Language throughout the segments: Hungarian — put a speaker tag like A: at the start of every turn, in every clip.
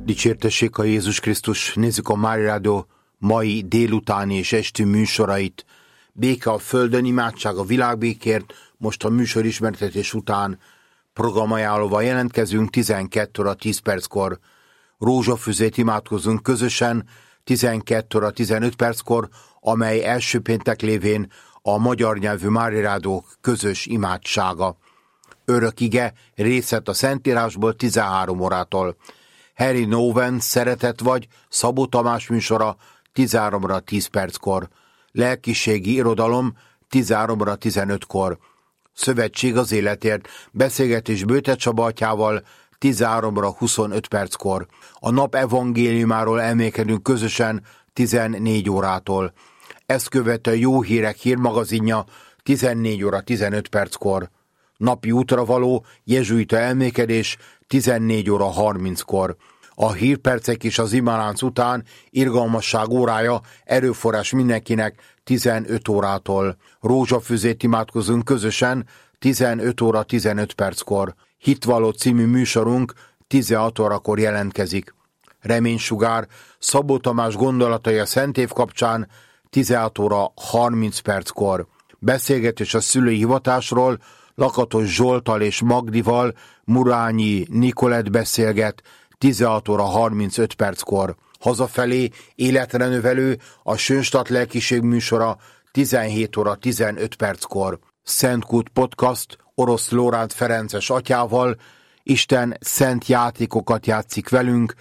A: Dicsértessék a Jézus Krisztus, nézzük a Mária Rádió mai délutáni és esti műsorait. Béke a földön, imádság a világbékért. Most a műsor ismertetés után programajánlóval jelentkezünk 12 óra 10 perckor. Rózsafüzét imádkozunk közösen 12 óra 15 perckor, amely első péntek lévén a magyar nyelvű Mária Rádió közös imádsága. Örök ige, részlet a Szentírásból 13 órától. Harry Nowen, Szeretet vagy, Szabó Tamás műsora 13-ra 10 perckor. Lelkiségi irodalom 13-ra 15-kor. Szövetség az életért, beszélgetés Bőte Csaba atyával 13-ra 25 perckor. A nap evangéliumáról elmélkedünk közösen 14 órától. Ezt követően Jó Hírek hírmagazinja 14 óra 15 perckor. Napi útra való jezsuita elmélkedés 14 óra 30-kor. A hírpercek és az imálánc után irgalmasság órája, erőforrás mindenkinek 15 órától. Rózsafüzét imádkozunk közösen 15 óra 15 perckor. Hitvalló című műsorunk 16 órakor jelentkezik. Reménysugár, Szabó Tamás gondolatai a Szent Év kapcsán 16 óra 30 perckor. Beszélgetés a szülői hivatásról, Lakatos Zsolttal és Magdival Murányi Nikolett beszélget 16 óra 35 perckor. Hazafelé életre növelő a Sönstadt lelkiség műsora 17 óra 15 perckor. Szentkút podcast Orosz Lóránt Ferences atyával, Isten szent játékokat játszik velünk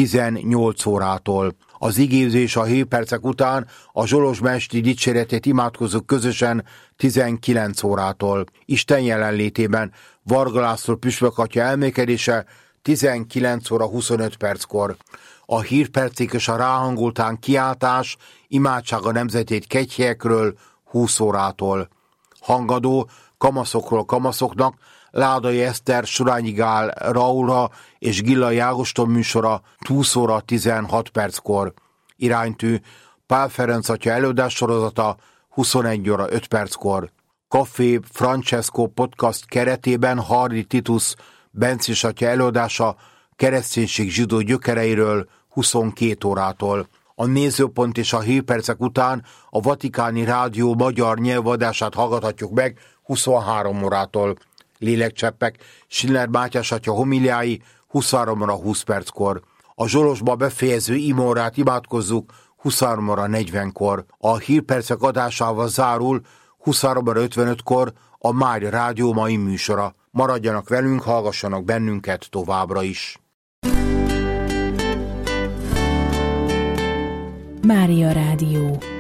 A: 18 órától. Az igézés a hírpercek után a Zsolozsmesti dicséretét imádkozunk közösen 19 órától. Isten jelenlétében Varga László püspök atya elmélkedése 19 óra 25 perckor. A hírpercek és a ráhangoltán kiáltás, imádság a nemzetét kegyhelyekről 20 órától. Hangadó kamaszokról kamaszoknak, Ládai Eszter, Surányi Gál Raula és Gillai Ágoston műsora 20 óra 16 perckor. Iránytű Pál Ferenc atya előadás sorozata 21 óra 5 perckor. Café Francesco podcast keretében Hardy Titus Bencis atya előadása kereszténység zsidó gyökereiről 22 órától. A nézőpont és a hírpercek után a Vatikáni Rádió magyar nyelvadását hallgathatjuk meg 23 órától. Lélekcseppek, Schiller Mátyás atya homiliái 23 óra 20 perckor. A Zsolozsba befejező imórát imádkozzuk 23 óra 40-kor. A hírpercek adásával zárul 23 óra 55-kor a Mária Rádió mai műsora. Maradjanak velünk, hallgassanak bennünket továbbra is.
B: Mária Rádió.